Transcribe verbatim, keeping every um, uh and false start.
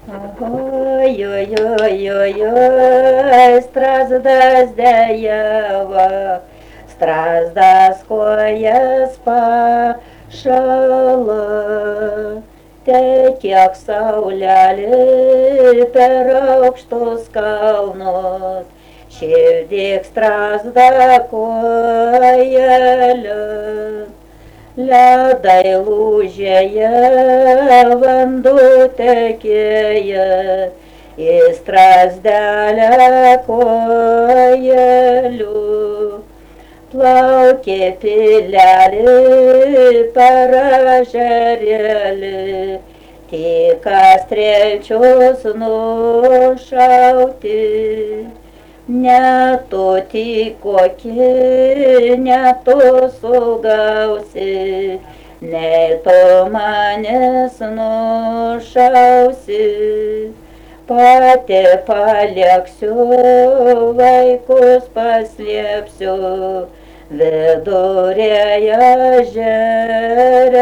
Ой, ой, ой, ой, ой, стразда здяєва, страздаскоє спашала. Так як сауляли перок, что скалнот, щевдик стразда коєля. Лядай лужея, ванду текея, и страздаля коелю. Плавки пиляли, поражерели, тика стрельчу снушал ты. Не то ті коки, не то сугався, не то мене снушався. Пате поляксю, вайку спаслепсю, ведуряя жеребцю.